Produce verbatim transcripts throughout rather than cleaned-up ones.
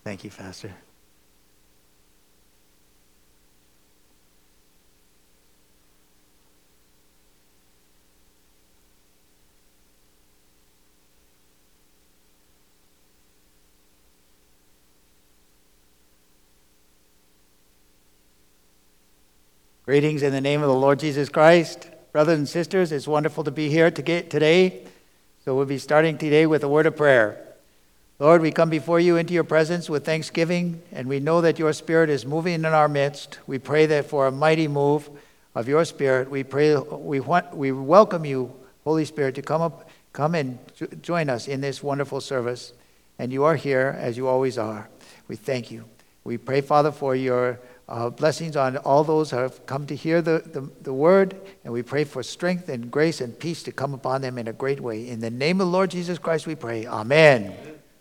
Thank you, Pastor. Greetings in the name of the Lord Jesus Christ. Brothers and sisters, it's wonderful to be here to get today. So we'll be starting today with a word of prayer. Lord, we come before you into your presence with thanksgiving, and we know that your Spirit is moving in our midst. We pray that for a mighty move of your Spirit, we pray we want we welcome you, Holy Spirit, to come up, come and join us in this wonderful service. And you are here as you always are. We thank you. We pray, Father, for your Uh, blessings on all those who have come to hear the, the, the word, and we pray for strength and grace and peace to come upon them in a great way. In the name of the Lord Jesus Christ we pray. Amen.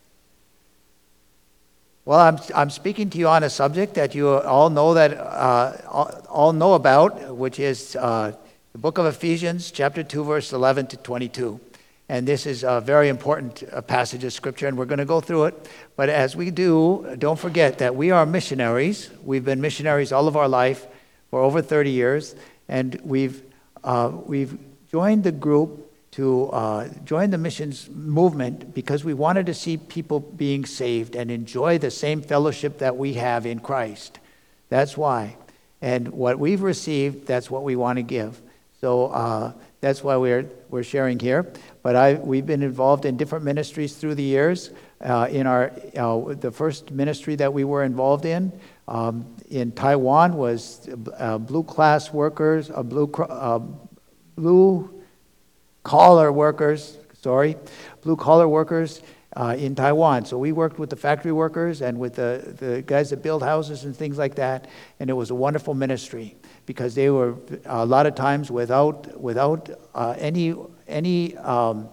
Well, I'm, I'm speaking to you on a subject that you all know that uh, all, all know about, which is uh, the book of Ephesians, chapter two, verse eleven to twenty-two. And this is a very important uh, passage of Scripture, and we're going to go through it. But as we do, don't forget that we are missionaries. We've been missionaries all of our life for over thirty years, and we've uh, we've joined the group to uh, join the missions movement because we wanted to see people being saved and enjoy the same fellowship that we have in Christ. That's why. And what we've received, that's what we want to give. So uh, that's why we're we're sharing here. But I we've been involved in different ministries through the years. Uh, in our uh, the first ministry that we were involved in um, in Taiwan was uh, blue class workers, uh, blue uh, blue collar workers. Sorry, blue collar workers uh, in Taiwan. So we worked with the factory workers and with the the guys that build houses and things like that. And it was a wonderful ministry because they were a lot of times without without uh, any any. Um,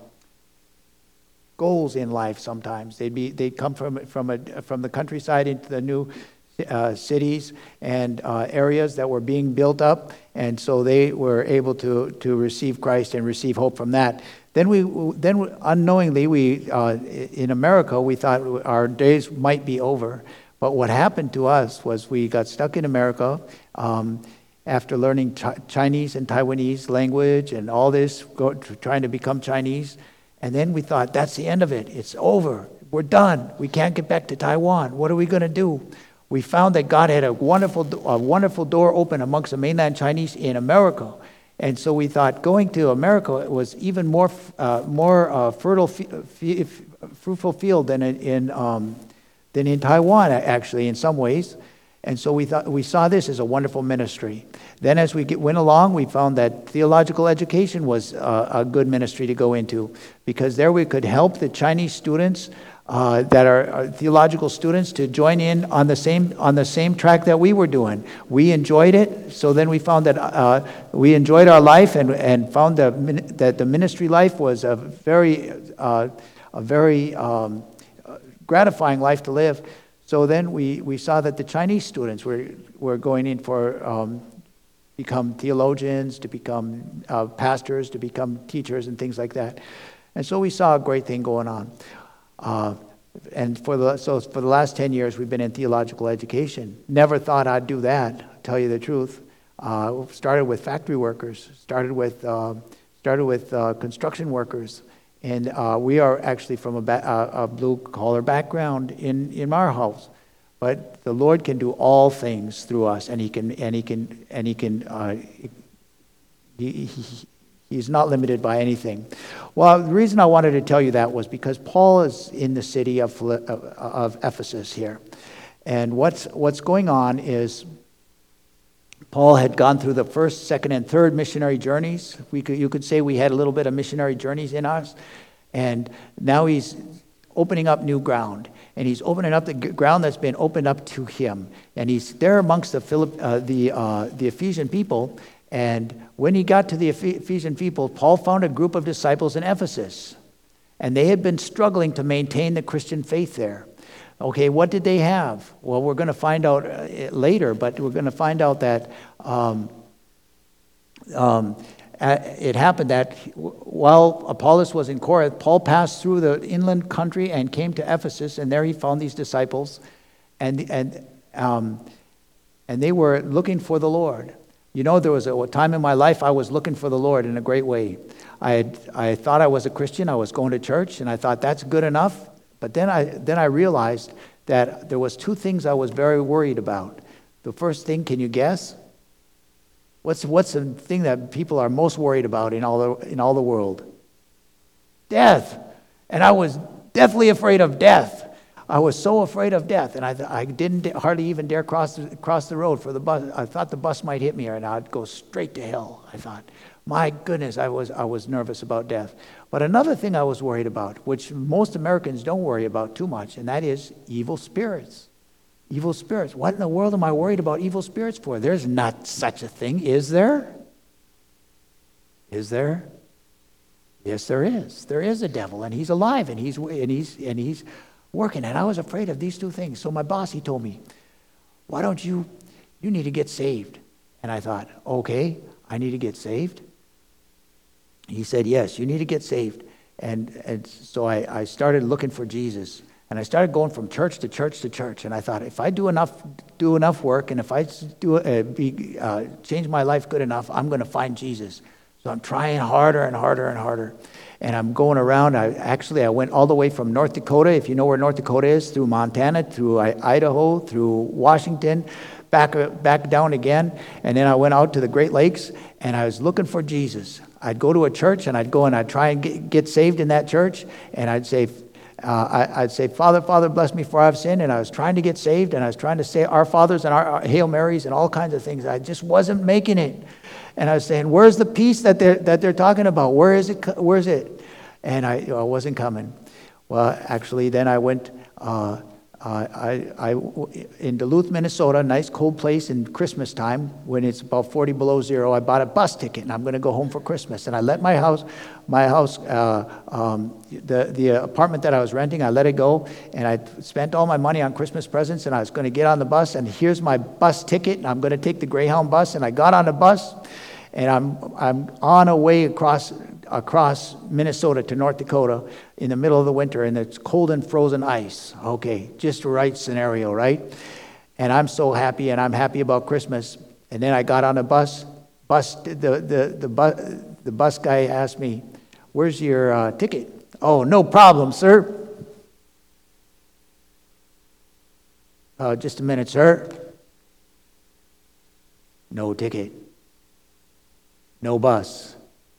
goals in life. Sometimes they'd be they'd come from from a from the countryside into the new uh, cities and uh, areas that were being built up, and so they were able to to receive Christ and receive hope from that. Then we then unknowingly we uh, in America we thought our days might be over, but what happened to us was we got stuck in America. Um, after learning Ch- Chinese and Taiwanese language and all this, go, trying to become Chinese. And then we thought, that's the end of it. It's over. We're done. We can't get back to Taiwan. What are we going to do? We found that God had a wonderful, a wonderful door open amongst the mainland Chinese in America. And so we thought going to America was even more uh, more uh, fertile, f- f- fruitful field than in, in um, than in Taiwan, actually, in some ways. And so we thought we saw this as a wonderful ministry. Then as we get, went along, we found that theological education was uh, a good ministry to go into, because there we could help the Chinese students uh, that are, are theological students to join in on the same on the same track that we were doing. We enjoyed it, so then we found that uh, we enjoyed our life and and found that that the ministry life was a very uh, a very um, gratifying life to live. So then we, we saw that the Chinese students were were going in for um, become theologians, to become uh, pastors, to become teachers and things like that. And so we saw a great thing going on. Uh, and for the so for the last ten years, we've been in theological education. Never thought I'd do that, tell you the truth. Uh, started with factory workers, started with uh, started with uh, construction workers. And uh, we are actually from a, ba- a blue-collar background in, in our house, but the Lord can do all things through us, and He can and He can and He can. Uh, he, he, he's not limited by anything. Well, the reason I wanted to tell you that was because Paul is in the city of of, of Ephesus here, and what's what's going on is Paul had gone through the first, second, and third missionary journeys. We could, you could say we had a little bit of missionary journeys in us. And now he's opening up new ground. And he's opening up the ground that's been opened up to him. And he's there amongst the Philipp, uh, the uh, the Ephesian people. And when he got to the Ephesian people, Paul found a group of disciples in Ephesus. And they had been struggling to maintain the Christian faith there. Okay, what did they have? Well, we're going to find out later, but we're going to find out that um, um, it happened that while Apollos was in Corinth, Paul passed through the inland country and came to Ephesus, and there he found these disciples. and and um, and they were looking for the Lord. You know, there was a time in my life I was looking for the Lord in a great way. I had, I thought I was a Christian. I was going to church, and I thought that's good enough. But then I then I realized that there was two things I was very worried about. The first thing, can you guess? What's what's the thing that people are most worried about in all the in all the world? Death. And I was deathly afraid of death. I was so afraid of death, and I I didn't hardly even dare cross cross the road for the bus. I thought the bus might hit me, and I'd go straight to hell. I thought, my goodness, I was I was nervous about death. But another thing I was worried about, which most Americans don't worry about too much, and that is evil spirits. Evil spirits. What in the world am I worried about evil spirits for? There's not such a thing, is there? Is there? Yes, there is. There is a devil, and he's alive, and he's and he's and he's working. And I was afraid of these two things. So my boss, he told me, "Why don't you? You need to get saved." And I thought, okay, I need to get saved. He said, yes, you need to get saved. And and so I, I started looking for Jesus. And I started going from church to church to church. And I thought, if I do enough do enough work, and if I do uh, be, uh, change my life good enough, I'm going to find Jesus. So I'm trying harder and harder and harder. And I'm going around. I actually I went all the way from North Dakota, if you know where North Dakota is, through Montana, through Idaho, through Washington, back back down again. And then I went out to the Great Lakes, and I was looking for Jesus. I'd go to a church, and I'd go and I'd try and get, get saved in that church, and I'd say, uh, I, I'd say, Father, Father, bless me for I've sinned. And I was trying to get saved, and I was trying to say Our Fathers and our, our Hail Marys and all kinds of things. I just wasn't making it. And I was saying, where's the peace that they're that they're talking about? Where is it? Where is it? And I, I wasn't coming. Well, actually, then I went. Uh, uh, I, I in Duluth, Minnesota, a nice cold place in Christmas time when it's about forty below zero. I bought a bus ticket, and I'm going to go home for Christmas. And I let my house, my house, uh, um, the the apartment that I was renting, I let it go, and I spent all my money on Christmas presents. And I was going to get on the bus, and here's my bus ticket, and I'm going to take the Greyhound bus. And I got on the bus, and I'm I'm on a way across. across Minnesota to North Dakota in the middle of the winter, and it's cold and frozen ice. Okay, just the right scenario, right? And I'm so happy, and I'm happy about Christmas. And then I got on a bus. Bus the the the bus the bus guy asked me, "Where's your uh, ticket?" "Oh, no problem, sir." Uh, just a minute, sir. No ticket. No bus.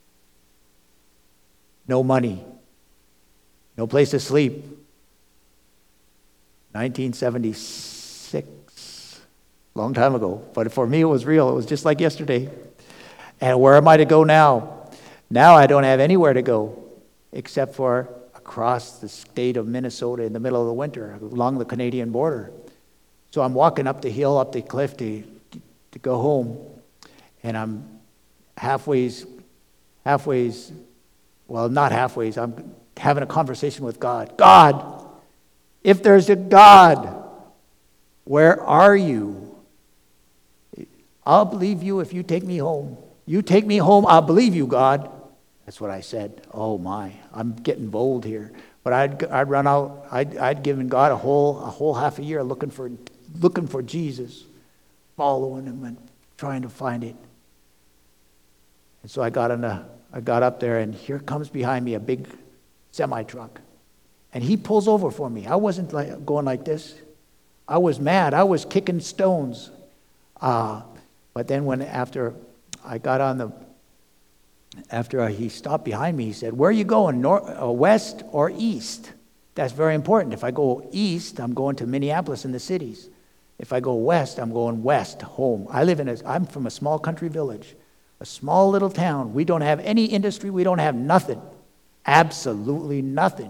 No money. No place to sleep. nineteen seventy-six. Long time ago. But for me, it was real. It was just like yesterday. And where am I to go now? Now I don't have anywhere to go except for across the state of Minnesota in the middle of the winter, along the Canadian border. So I'm walking up the hill, up the cliff to, to go home. And I'm halfways, halfways, well, not halfway. I'm having a conversation with God. God, if there's a God, where are you? I'll believe you if you take me home. You take me home, I'll believe you, God. That's what I said. Oh my, I'm getting bold here. But I'd I'd run out. I'd I'd given God a whole a whole half a year looking for looking for Jesus, following him and trying to find it. And so I got in a. I got up there, and here comes behind me a big semi-truck. And he pulls over for me. I wasn't like going like this. I was mad. I was kicking stones. Uh, but then when after I got on the, after he stopped behind me, he said, "Where are you going, north, uh, west or east?" That's very important. If I go east, I'm going to Minneapolis and the cities. If I go west, I'm going west, home. I live in a, I'm from a small country village. A small little town. We don't have any industry. We don't have nothing. Absolutely nothing.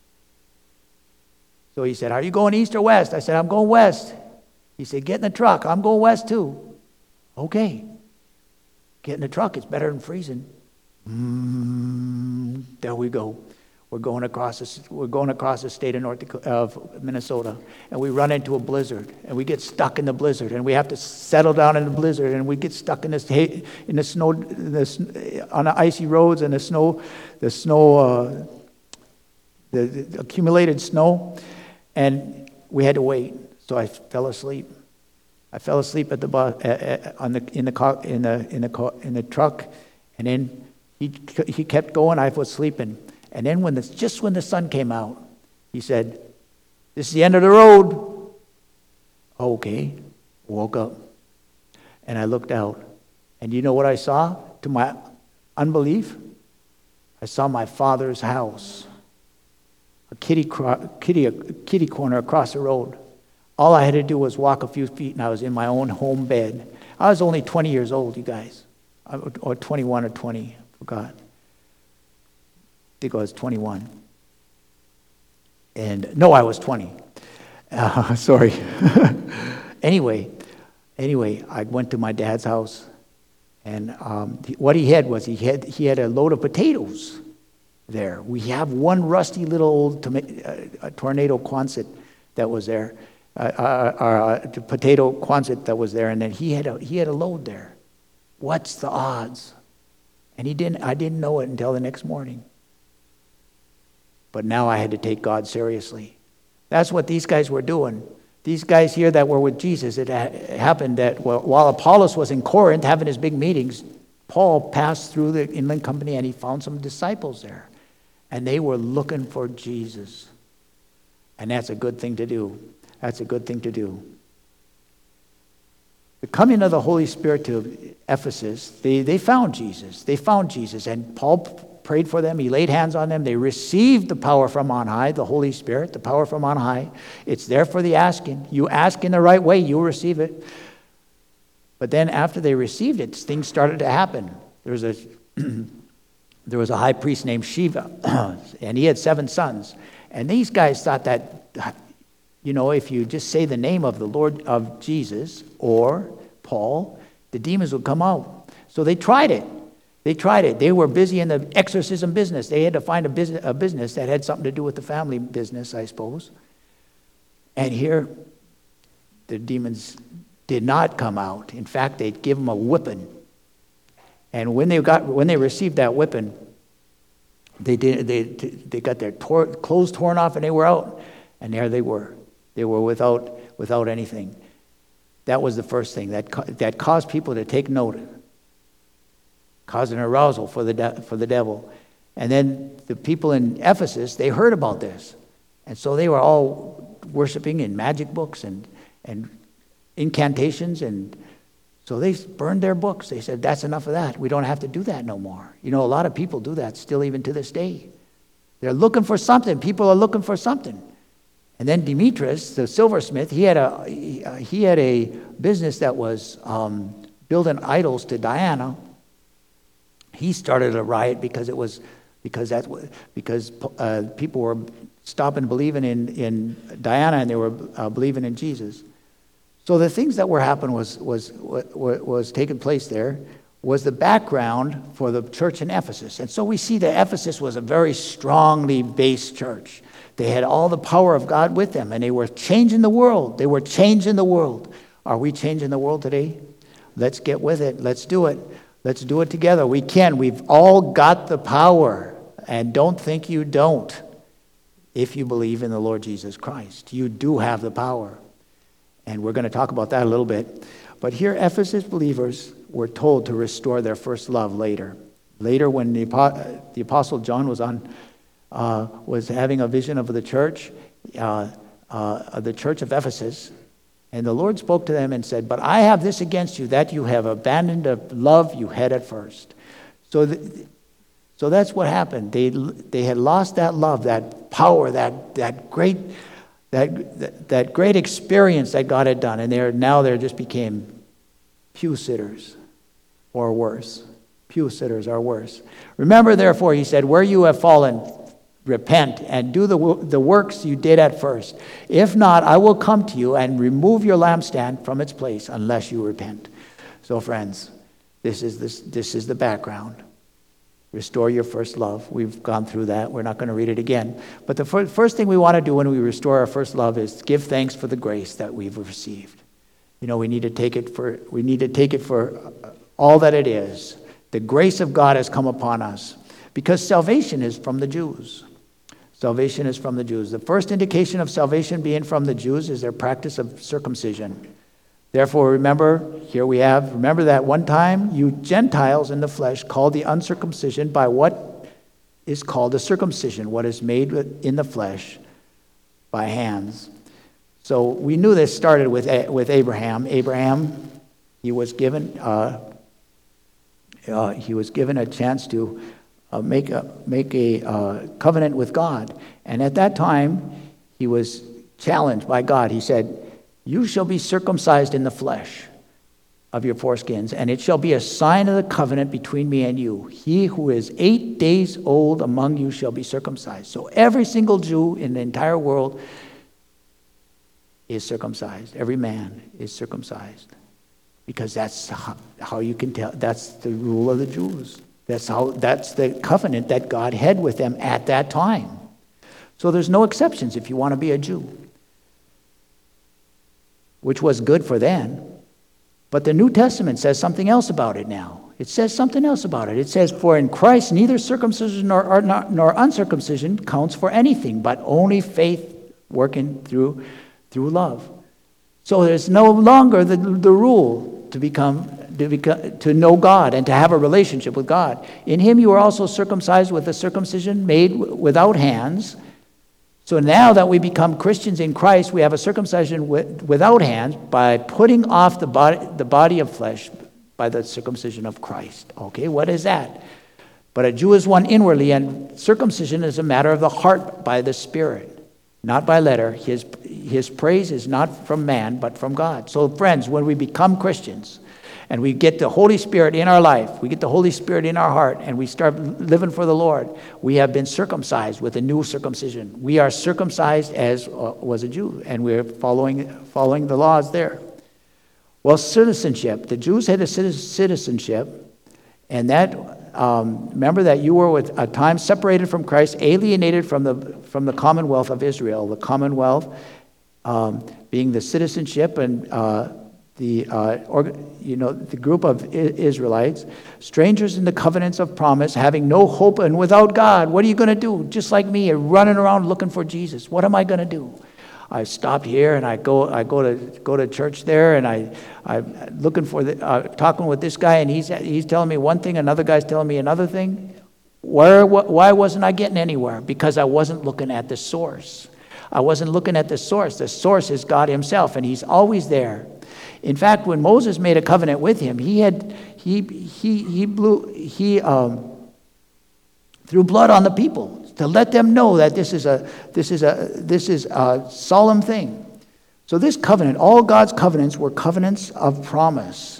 So he said, "Are you going east or west?" I said, "I'm going west." He said, "Get in the truck. I'm going west too." Okay. Get in the truck. It's better than freezing. Mm, there we go. We're going across the, we're going across the state of North Dakota, of Minnesota, and we run into a blizzard, and we get stuck in the blizzard, and we have to settle down in the blizzard, and we get stuck in this in the snow, the, on the icy roads, and the snow, the snow, uh, the, the accumulated snow, and we had to wait. So I fell asleep. I fell asleep at the bus, uh, uh, on the in the car, in the in the car, in the truck, and then he he kept going. I was sleeping, and then when the just when the sun came out, he said, "This is the end of the road." Okay, woke up, and I looked out, and you know what I saw? To my unbelief, I saw my father's house, a kitty cro- kitty a kitty corner across the road. All I had to do was walk a few feet, and I was in my own home bed. I was only twenty years old, you guys, or twenty-one or twenty, I forgot. I think I was twenty-one. And no, I was twenty. Uh, sorry. anyway, anyway, I went to my dad's house, and um, what he had was he had he had a load of potatoes there. We have one rusty little old toma- uh, tornado Quonset that was there. Uh, uh, uh, the potato Quonset that was there, and then he had a he had a load there. What's the odds? And he didn't. I didn't know it until the next morning. But now I had to take God seriously. That's what these guys were doing. These guys here that were with Jesus. It ha- happened that while Apollos was in Corinth having his big meetings, Paul passed through the inland company and he found some disciples there, and they were looking for Jesus. And that's a good thing to do. That's a good thing to do. The coming of the Holy Spirit to Ephesus, they, they found Jesus. They found Jesus. And Paul prayed for them. He laid hands on them. They received the power from on high, the Holy Spirit, the power from on high. It's there for the asking. You ask in the right way, you'll receive it. But then after they received it, things started to happen. There was a, there was a high priest named Shiva, and he had seven sons. And these guys thought that, you know, if you just say the name of the Lord of Jesus or Paul, the demons would come out. So they tried it. They tried it. They were busy in the exorcism business. They had to find a business, a business that had something to do with the family business, I suppose. And here, the demons did not come out. In fact, they'd give them a whipping. And when they got, when they received that whipping, they did. They they got their tor- clothes torn off, and they were out. And there they were. They were without without anything. That was the first thing that that caused people to take note, caused an arousal for the de- for the devil. And then the people in Ephesus, they heard about this, and so they were all worshiping in magic books and and incantations, and so they burned their books. They said, "That's enough of that. We don't have to do that no more." You know, a lot of people do that still, even to this day. They're looking for something. People are looking for something. And then Demetrius, the silversmith, he had a he had a business that was um, building idols to Diana. He started a riot because it was because that because uh, people were stopping believing in in Diana, and they were uh, believing in Jesus. So the things that were happening was was was, was taking place there was the background for the church in Ephesus. And so we see that Ephesus was a very strongly based church. They had all the power of God with them, and they were changing the world. They were changing the world. Are we changing the world today? Let's get with it. Let's do it. Let's do it together. We can. We've all got the power, and don't think you don't. If you believe in the Lord Jesus Christ, you do have the power. And we're going to talk about that a little bit. But here, Ephesus believers were told to restore their first love later. Later, when the, the Apostle John was on Uh, was having a vision of the church, uh, uh, the church of Ephesus, and the Lord spoke to them and said, "But I have this against you, that you have abandoned the love you had at first." So, th- so that's what happened. They they had lost that love, that power, that that great that that, that great experience that God had done, and they're now they just became pew sitters, or worse. Pew sitters are worse. Remember, therefore, he said, where you have fallen, repent and do the the works you did at first. If not, I will come to you and remove your lampstand from its place unless you repent. So, friends, this is this this is the background. Restore your first love. We've gone through that. We're not going to read it again. But the fir- first thing we want to do when we restore our first love is give thanks for the grace that we've received. You know, we need to take it for we need to take it for all that it is. The grace of God has come upon us because salvation is from the Jews. Salvation is from the Jews. The first indication of salvation being from the Jews is their practice of circumcision. Therefore, remember, here we have, remember that one time you Gentiles in the flesh called the uncircumcision by what is called the circumcision, what is made in the flesh by hands. So we knew this started with with Abraham. Abraham, he was given uh, uh, he was given a chance to uh, make a make a uh, covenant with God, and at that time he was challenged by God. He said, "You shall be circumcised in the flesh of your foreskins, and it shall be a sign of the covenant between me and you. He who is eight days old among you shall be circumcised." So every single Jew in the entire world is circumcised. Every man is circumcised. Because that's how, how you can tell. That's the rule of the Jews. That's how. That's the covenant that God had with them at that time. So there's no exceptions if you want to be a Jew, which was good for then. But the New Testament says something else about it now. It says something else about it. It says, "For in Christ neither circumcision nor, or not, nor uncircumcision counts for anything, but only faith working through, through love." So there's no longer the, the rule to become, to become to know God and to have a relationship with God. In him you are also circumcised with a circumcision made w- without hands. So now that we become Christians in Christ, we have a circumcision with, without hands by putting off the body, the body of flesh by the circumcision of Christ. Okay, what is that? But a Jew is one inwardly, and circumcision is a matter of the heart by the Spirit, not by letter. His, his praise is not from man, but from God. So friends, when we become Christians and we get the Holy Spirit in our life, we get the Holy Spirit in our heart, and we start living for the Lord, we have been circumcised with a new circumcision. We are circumcised as uh, was a Jew, and we're following, following the laws there. Well, citizenship. The Jews had a citizenship, and that, um, remember that you were with a time separated from Christ, alienated from the from the commonwealth of Israel. The commonwealth um, being the citizenship and uh, the uh, org- you know the group of I- Israelites, strangers in the covenants of promise, having no hope and without God. What are you going to do? Just like me, you're running around looking for Jesus. What am I going to do? I stopped here and I go I go to go to church there, and I I'm looking for the uh, talking with this guy, and he's he's telling me one thing, another guy's telling me another thing. Where wh- why wasn't I getting anywhere? Because I wasn't looking at the source. I wasn't looking at the source. The source is God himself, and he's always there. In fact, when Moses made a covenant with him, he had he he he blew he um, threw blood on the people to let them know that this is a this is a this is a solemn thing. So this covenant, all God's covenants were covenants of promise.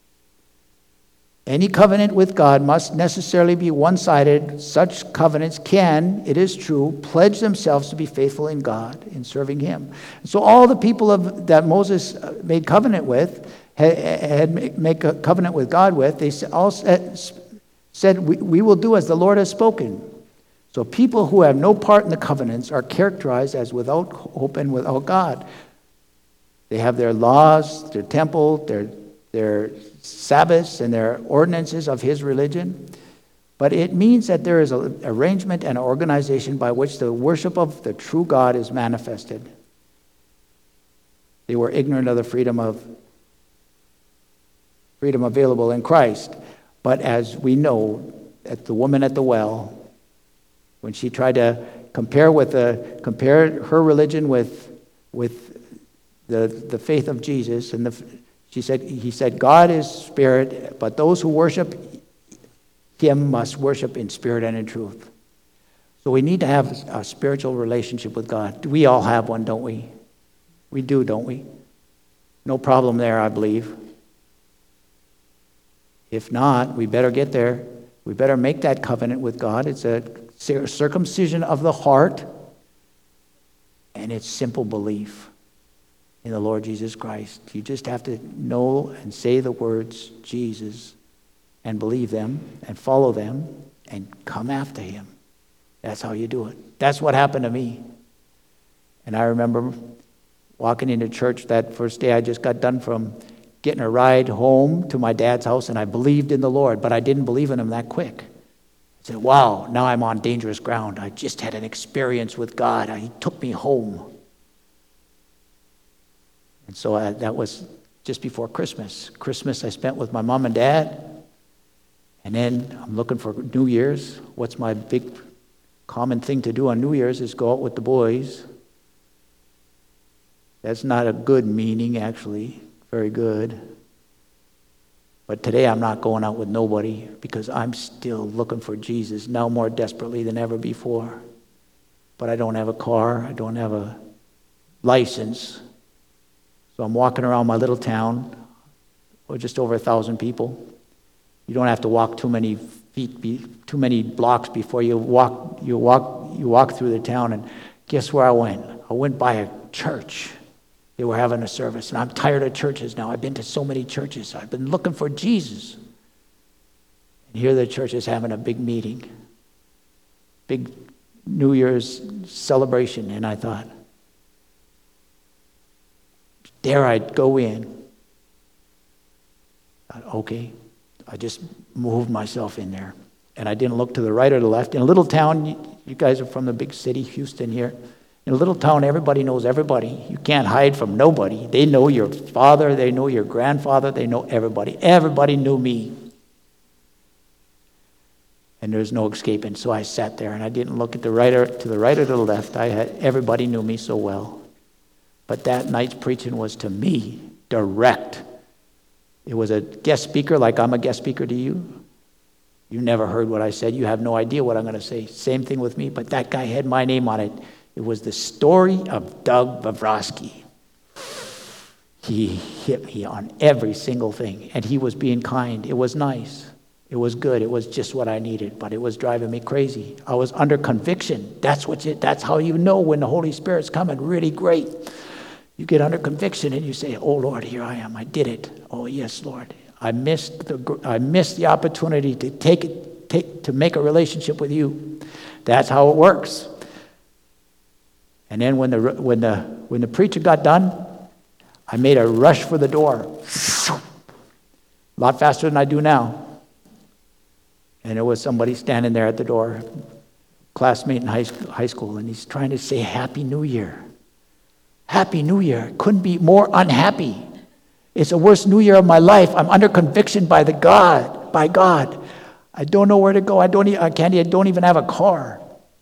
Any covenant with God must necessarily be one-sided. Such covenants can, it is true, pledge themselves to be faithful in God, in serving him. So all the people of, that Moses made covenant with, had, had made a covenant with God with, they all said, said we, we will do as the Lord has spoken. So people who have no part in the covenants are characterized as without hope and without God. They have their laws, their temple, their their Sabbaths, and their ordinances of his religion. But it means that there is an arrangement and organization by which the worship of the true God is manifested. They were ignorant of the freedom of freedom available in Christ. But as we know, at the woman at the well, when she tried to compare with the compare her religion with with the the faith of Jesus, and the she said he said God is spirit, but those who worship him must worship in spirit and in truth. So we need to have a spiritual relationship with God. We all have one, don't we? We do, don't we? No problem there, I believe. If not, we better get there. We better make that covenant with God. It's a circumcision of the heart, and it's simple belief in the Lord Jesus Christ. You just have to know and say the words Jesus and believe them and follow them and come after him. That's how you do it. That's what happened to me. And I remember walking into church that first day. I just got done from getting a ride home to my dad's house, and I believed in the Lord, but I didn't believe in him that quick. I said, wow, now I'm on dangerous ground. I just had an experience with God. He took me home. And so I, that was just before Christmas. Christmas I spent with my mom and dad. And then I'm looking for New Year's. What's my big common thing to do on New Year's is go out with the boys. That's not a good meaning, actually. Very good. But today I'm not going out with nobody because I'm still looking for Jesus, now more desperately than ever before. But I don't have a car. I don't have a license. So I'm walking around my little town, or just over a thousand people. You don't have to walk too many feet, be, too many blocks before you walk. You walk. You walk through the town, and guess where I went? I went by a church. They were having a service, and I'm tired of churches now. I've been to so many churches. I've been looking for Jesus, and here the church is having a big meeting, big New Year's celebration, and I thought, there I'd go in. I thought, okay. I just moved myself in there. And I didn't look to the right or the left. In a little town, you, you guys are from the big city, Houston here. In a little town, everybody knows everybody. You can't hide from nobody. They know your father. They know your grandfather. They know everybody. Everybody knew me. And there's no escaping. So I sat there, and I didn't look at the right or to the right or to the left. I had everybody knew me so well. But that night's preaching was to me, direct. It was a guest speaker like I'm a guest speaker to you. You never heard what I said. You have no idea what I'm going to say. Same thing with me, but that guy had my name on it. It was the story of Doug Bavrovsky. He hit me on every single thing, and he was being kind. It was nice. It was good. It was just what I needed, but it was driving me crazy. I was under conviction. That's what. You, that's how you know when the Holy Spirit's coming really great. You get under conviction and you say, oh, Lord, here I am. I did it. Oh, yes, Lord. I missed the I missed the opportunity to take it, take, to make a relationship with you. That's how it works. And then when the when the when the preacher got done, I made a rush for the door. A lot faster than I do now. And there was somebody standing there at the door, classmate in high school, high school, and he's trying to say Happy New Year. Happy New Year. Couldn't be more unhappy. It's the worst New Year of my life. I'm under conviction by the God, by God. I don't know where to go. I don't. I can't. I don't even have a car.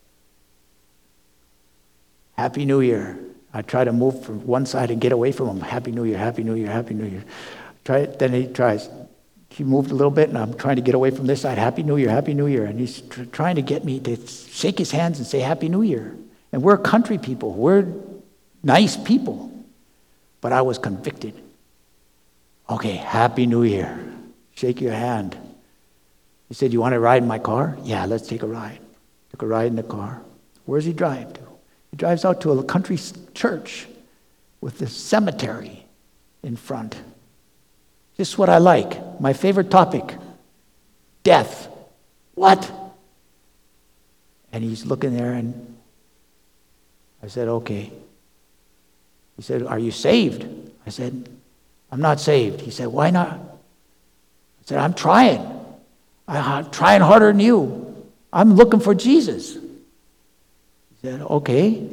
Happy New Year. I try to move from one side and get away from him. Happy New Year. Happy New Year. Happy New Year. Try it. Then he tries. He moved a little bit, and I'm trying to get away from this side. Happy New Year. Happy New Year. And he's tr- trying to get me to shake his hands and say Happy New Year. And we're country people. We're nice people. But I was convicted. Okay, Happy New Year. Shake your hand. He said, you want to ride in my car? Yeah, let's take a ride. Took a ride in the car. Where does he drive to? He drives out to a country church with the cemetery in front. Just what I like. My favorite topic. Death. What? And he's looking there, and I said, okay. He said, are you saved? I said, I'm not saved. He said, why not? I said, I'm trying. I'm trying harder than you. I'm looking for Jesus. He said, okay.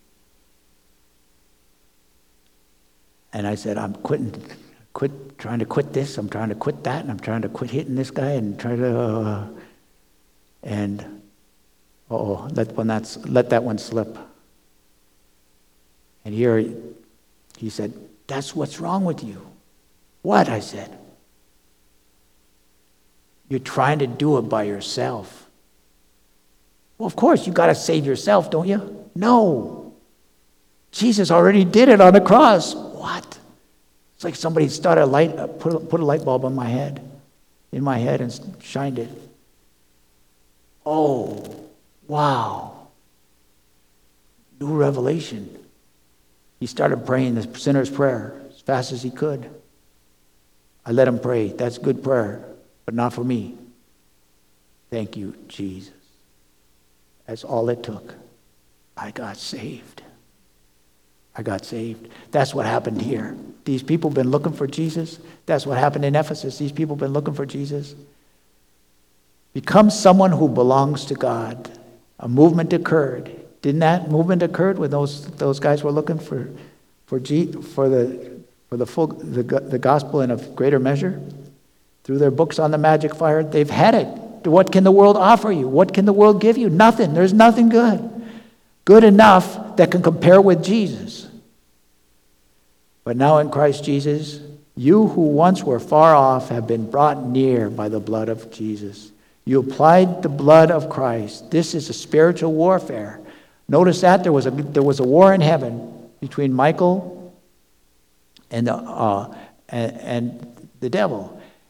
And I said, I'm quitting, quit trying to quit this. I'm trying to quit that. And I'm trying to quit hitting this guy and try to, uh, and, oh, let one that's let that one slip. And here he said, that's what's wrong with you. What? I said. You're trying to do it by yourself. Well, of course, you got to save yourself, don't you? No. Jesus already did it on the cross. What? It's like somebody started a light, put a, put a light bulb on my head, in my head, and shined it. Oh, wow. New revelation. He started praying the sinner's prayer as fast as he could. I let him pray. That's good prayer, but not for me. Thank you, Jesus. That's all it took. I got saved. I got saved. That's what happened here. These people have been looking for Jesus. That's what happened in Ephesus. These people have been looking for Jesus. Become someone who belongs to God. A movement occurred. Didn't that movement occurred when those those guys were looking for for G, for the for the full the the gospel in a greater measure? Through their books on the magic fire, they've had it. What can the world offer you? What can the world give you? Nothing. There's nothing good. Good enough that can compare with Jesus. But now in Christ Jesus, you who once were far off have been brought near by the blood of Jesus. You applied the blood of Christ. This is a spiritual warfare. Notice that there was a there was a war in heaven between Michael and the uh, and, and the devil.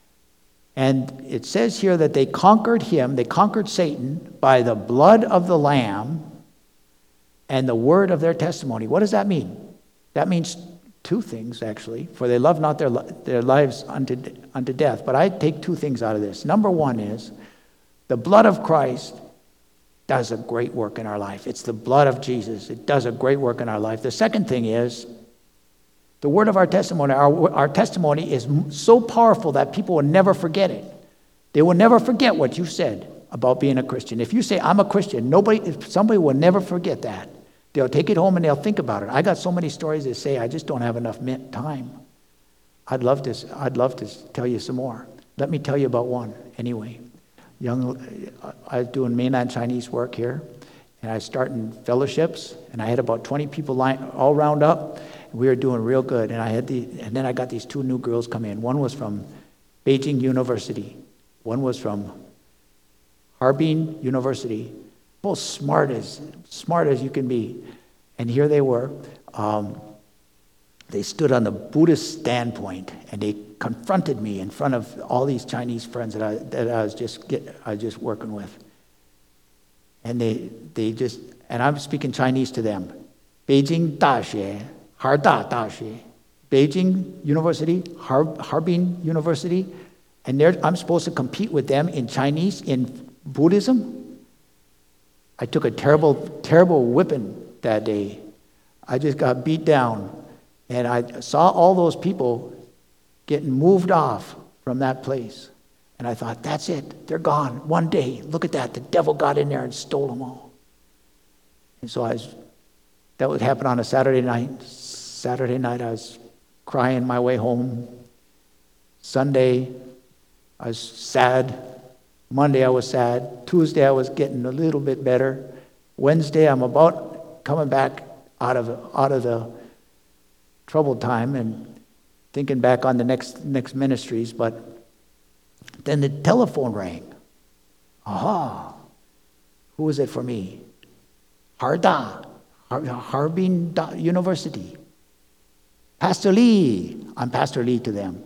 And it says here that they conquered him, they conquered Satan by the blood of the Lamb and the word of their testimony. What does that mean? That means two things, actually. For they love not their their lives unto unto death. But I take two things out of this. Number one is the blood of Christ does a great work in our life. It's the blood of Jesus. It does a great work in our life. The second thing is the word of our testimony. Our, our testimony is so powerful that people will never forget it. They will never forget what you said about being a Christian. If you say, I'm a Christian, nobody, somebody will never forget that. They'll take it home and they'll think about it. I got so many stories that say, I just don't have enough time. I'd love to, I'd love to tell you some more. Let me tell you about one anyway. Young, I was doing mainland Chinese work here, and I was starting fellowships, and I had about twenty people line, all round up. We were doing real good, and I had the, and then I got these two new girls come in. One was from Beijing University. One was from Harbin University. Both smart as smart as you can be, and here they were. Um, they stood on the Buddhist standpoint, and they confronted me in front of all these Chinese friends that I that I was just get, I was just working with. And they they just and I'm speaking Chinese to them. Beijing Daxue. Harda Daxue, Beijing University, Har, Harbin University, and I'm supposed to compete with them in Chinese, in Buddhism. I took a terrible, terrible whipping that day. I just got beat down, and I saw all those people getting moved off from that place. And I thought, that's it, they're gone. One day, look at that, the devil got in there and stole them all. And so I was, that would happen on a Saturday night. Saturday night, I was crying my way home. Sunday, I was sad. Monday, I was sad. Tuesday, I was getting a little bit better. Wednesday, I'm about coming back out of out of the troubled time and thinking back on the next next ministries. But then the telephone rang. Aha! Who was it for me? Harda, Harbin University. Pastor Lee. I'm Pastor Lee to them.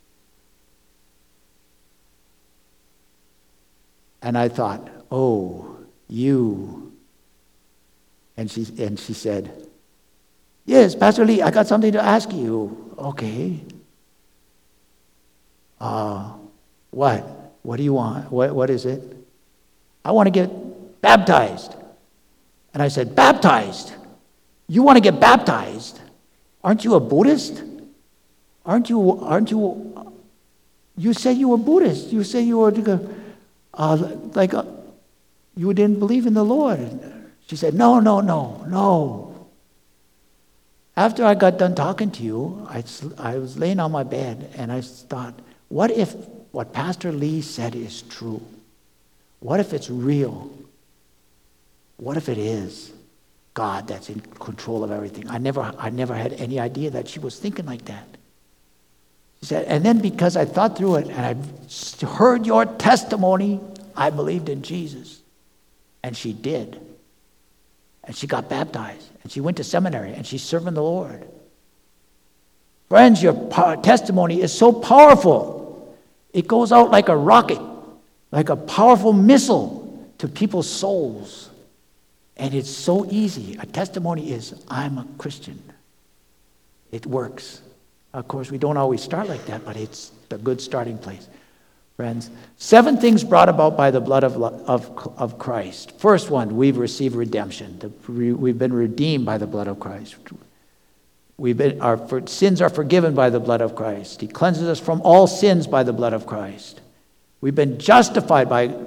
And I thought, oh, you. And she and she said, yes, Pastor Lee, I got something to ask you. Okay. Uh, what? What do you want? What What is it? I want to get baptized. And I said, baptized? You want to get baptized? Aren't you a Buddhist? Aren't you, aren't you, you said you were Buddhist. You said you were uh, like, uh, you didn't believe in the Lord. She said, no, no, no, no. After I got done talking to you, I, I was laying on my bed and I thought, what if what Pastor Lee said is true? What if it's real? What if it is God that's in control of everything? I never, I never had any idea that she was thinking like that. She said, and then because I thought through it and I heard your testimony, I believed in Jesus. And she did. And she got baptized. And she went to seminary and she's serving the Lord. Friends, your testimony is so powerful. It goes out like a rocket, like a powerful missile to people's souls. And it's so easy. A testimony is, I'm a Christian. It works. Of course, we don't always start like that, but it's a good starting place. Friends, seven things brought about by the blood of, of, of Christ. First one, we've received redemption. The, we've been redeemed by the blood of Christ. We've been, our for, sins are forgiven by the blood of Christ. He cleanses us from all sins by the blood of Christ. We've been justified by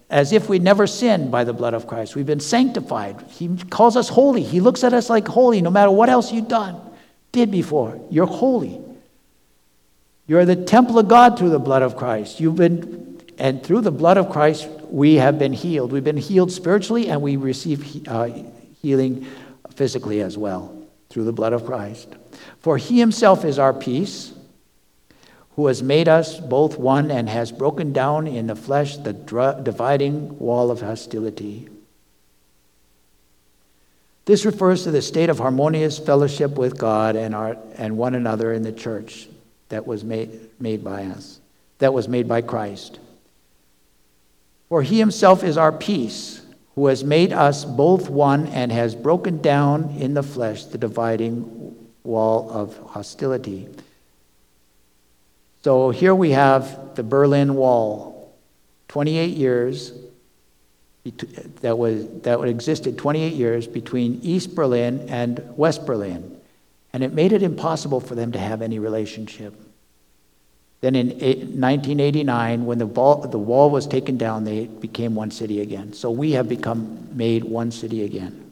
as if we never sinned by the blood of Christ. We've been sanctified. He calls us holy. He looks at us like holy no matter what else you've done, did before. You're holy. You're the temple of God through the blood of Christ. You've been, and through the blood of Christ, we have been healed. We've been healed spiritually, and we receive uh, healing physically as well through the blood of Christ. For he himself is our peace, who has made us both one and has broken down in the flesh the dr- dividing wall of hostility. This refers to the state of harmonious fellowship with God and our and one another in the church that was made, made by us, that was made by Christ. For he himself is our peace, who has made us both one and has broken down in the flesh the dividing wall of hostility. So here we have the Berlin Wall, twenty-eight years, that was that existed twenty-eight years between East Berlin and West Berlin. And it made it impossible for them to have any relationship. Then in nineteen eighty-nine, when the wall, the wall was taken down, they became one city again. So we have become made one city again.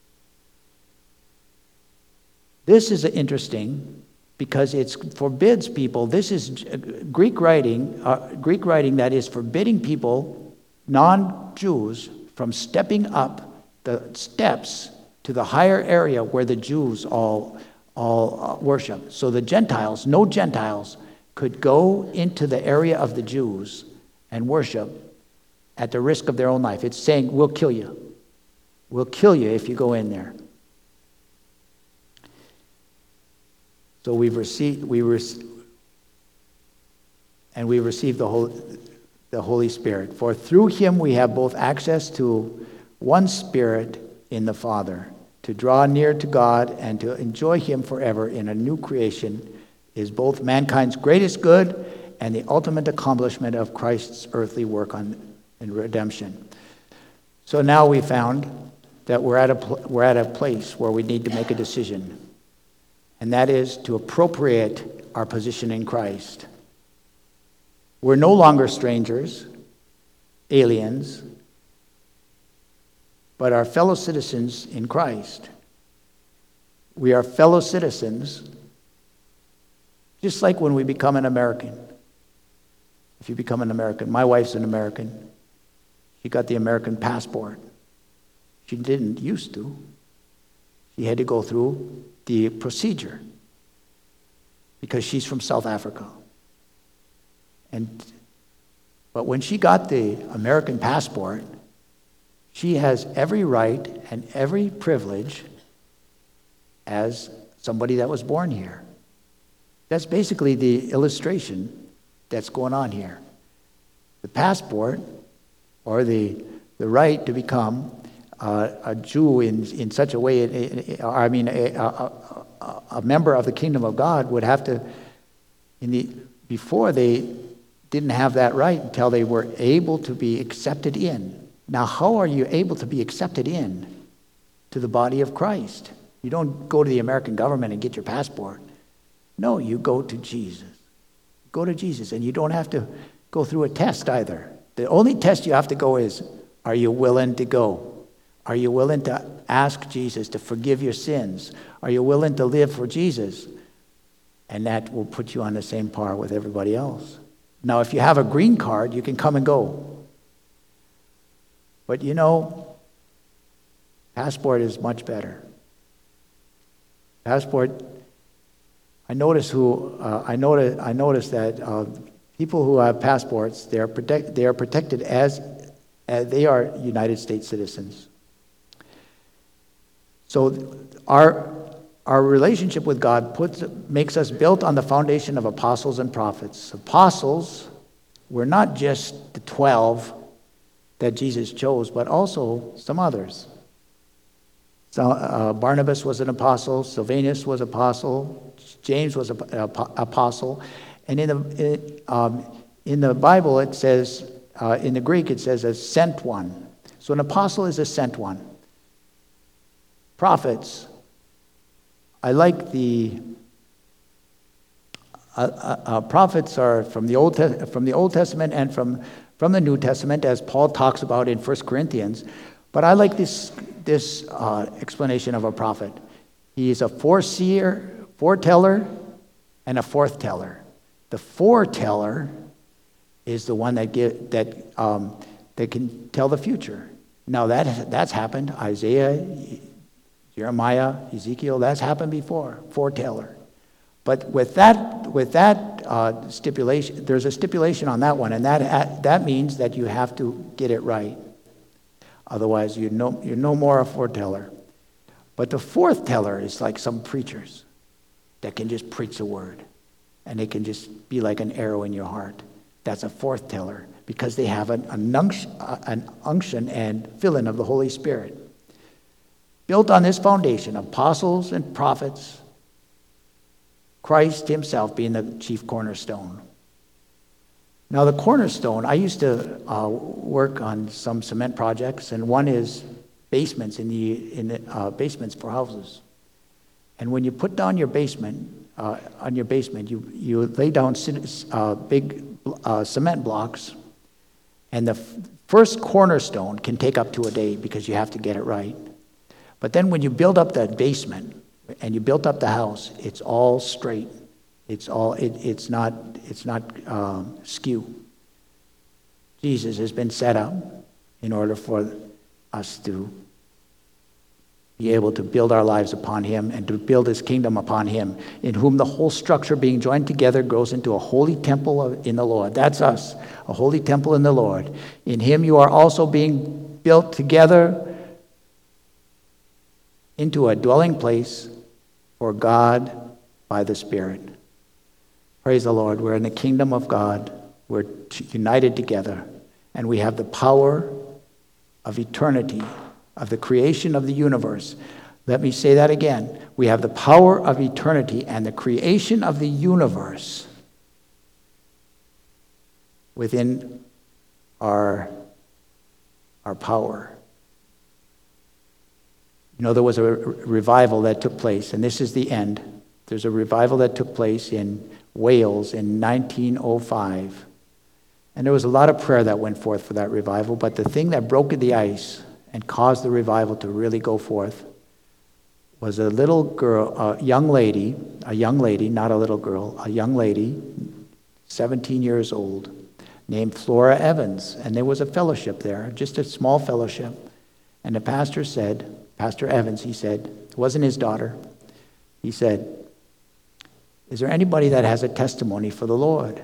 This is interesting because it forbids people. This is Greek writing, uh, Greek writing that is forbidding people, non-Jews, from stepping up the steps to the higher area where the Jews all, all uh, worship. So the Gentiles, no Gentiles, could go into the area of the Jews and worship at the risk of their own life. It's saying, we'll kill you. We'll kill you if you go in there. So we've received, we rec- and we received the Holy, the Holy Spirit. For through him we have both access to one Spirit in the Father. To draw near to God and to enjoy him forever in a new creation is both mankind's greatest good and the ultimate accomplishment of Christ's earthly work on in redemption. So now we found that we're at a pl- we're at a place where we need to make a decision. And that is to appropriate our position in Christ. We're no longer strangers, aliens, but are fellow citizens in Christ. We are fellow citizens, just like when we become an American. If you become an American, my wife's an American. She got the American passport. She didn't used to. She had to go through the procedure because she's from South Africa. And but when she got the American passport, she has every right and every privilege as somebody that was born here. That's basically the illustration that's going on here. The passport, or the the right to become uh, a Jew in in such a way, it, it, I mean, a, a, a, a member of the kingdom of God would have to, in the before they didn't have that right until they were able to be accepted in. Now, how are you able to be accepted in to the body of Christ? You don't go to the American government and get your passport. No, you go to Jesus. Go to Jesus, and you don't have to go through a test either. The only test you have to go is, are you willing to go? Are you willing to ask Jesus to forgive your sins? Are you willing to live for Jesus? And that will put you on the same par with everybody else. Now, if you have a green card, you can come and go. But you know, passport is much better. Passport, I notice who uh, I notice I notice that uh, people who have passports, they are protect they are protected as, as they are United States citizens. So our our relationship with God puts makes us built on the foundation of apostles and prophets. Apostles were not just the twelve that Jesus chose, but also some others. So, uh, Barnabas was an apostle, Silvanus was an apostle, James was an apostle, and in the in, um, in the Bible it says, uh, in the Greek it says a sent one. So an apostle is a sent one. Prophets, I like the uh, uh, uh, prophets are from the Old Te- from the Old Testament and from, from the New Testament, as Paul talks about in First Corinthians. But I like this, this uh, explanation of a prophet. He is a foreseer, foreteller, and a forthteller. The foreteller is the one that give, that um, that can tell the future. Now that that's happened. Isaiah, Jeremiah, Ezekiel, that's happened before. Foreteller. But with that with that uh, stipulation, there's a stipulation on that one, and that that means that you have to get it right. Otherwise, you're no you're no more a foreteller. But the forthteller is like some preachers that can just preach the word, and they can just be like an arrow in your heart. That's a forthteller, because they have an, an, unction, an unction and filling of the Holy Spirit. Built on this foundation, apostles and prophets, Christ himself being the chief cornerstone. Now the cornerstone, I used to uh, work on some cement projects, and one is basements in the in the, uh, basements for houses. And when you put down your basement, uh, on your basement, you you lay down uh, big uh, cement blocks, and the f- first cornerstone can take up to a day because you have to get it right. But then when you build up that basement and you built up the house, it's all straight. It's all it, it's not it's not um, skew. Jesus has been set up in order for us to be able to build our lives upon him and to build his kingdom upon him, in whom the whole structure being joined together grows into a holy temple of, in the Lord. That's us, a holy temple in the Lord. In him you are also being built together into a dwelling place for God by the Spirit. Praise the Lord. We're in the kingdom of God. We're united together, and we have the power of eternity, of the creation of the universe. Let me say that again. We have the power of eternity and the creation of the universe within our, our power. You know, there was a revival that took place, and this is the end. There's a revival that took place in Wales in nineteen oh five. And there was a lot of prayer that went forth for that revival, but the thing that broke the ice and caused the revival to really go forth was a little girl, a young lady, a young lady, not a little girl, a young lady, seventeen years old, named Flora Evans. And there was a fellowship there, just a small fellowship. And the pastor said, Pastor Evans, he said, it wasn't his daughter, he said, is there anybody that has a testimony for the Lord?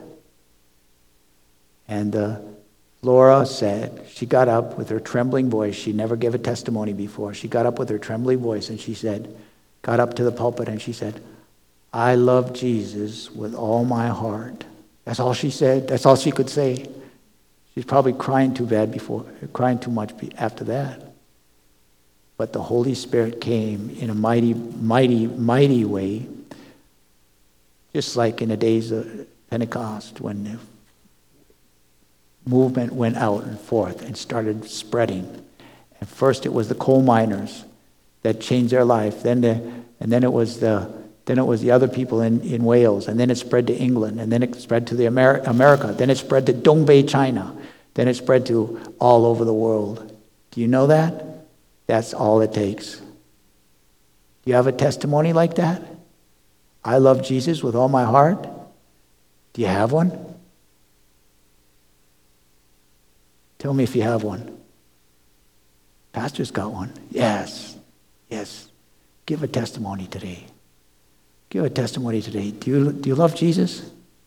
And uh, Flora said, she got up with her trembling voice. She never gave a testimony before. She got up with her trembling voice and she said, got up to the pulpit and she said, I love Jesus with all my heart. That's all she said. That's all she could say. She's probably crying too bad before, crying too much after that. But the Holy Spirit came in a mighty, mighty, mighty way, just like in the days of Pentecost when the movement went out and forth and started spreading. And first it was the coal miners that changed their life. Then the, and then it was the then it was the other people in, in Wales. And then it spread to England. And then it spread to the Amer- America. Then it spread to Dongbei, China. Then it spread to all over the world. Do you know that? That's all it takes. Do you have a testimony like that? I love Jesus with all my heart. Do you have one? Tell me if you have one. Pastor's got one. Yes. Yes. Give a testimony today. Give a testimony today. Do you, do you love Jesus?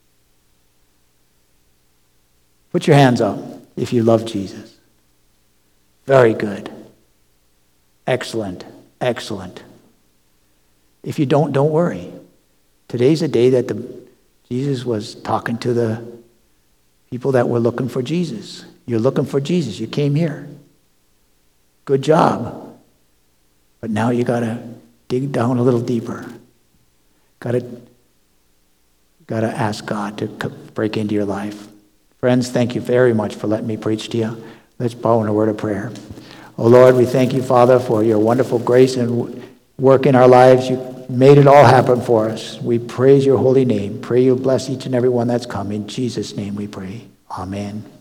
Put your hands up if you love Jesus. Very good. Excellent. Excellent. If you don't, don't worry. Today's a day that the, Jesus was talking to the people that were looking for Jesus. You're looking for Jesus. You came here. Good job. But now you got to dig down a little deeper. Got to got to ask God to break into your life. Friends, thank you very much for letting me preach to you. Let's bow in a word of prayer. Oh Lord, we thank you, Father, for your wonderful grace and work in our lives. You made it all happen for us. We praise your holy name. Pray you'll bless each and every one that's come. In Jesus' name we pray. Amen.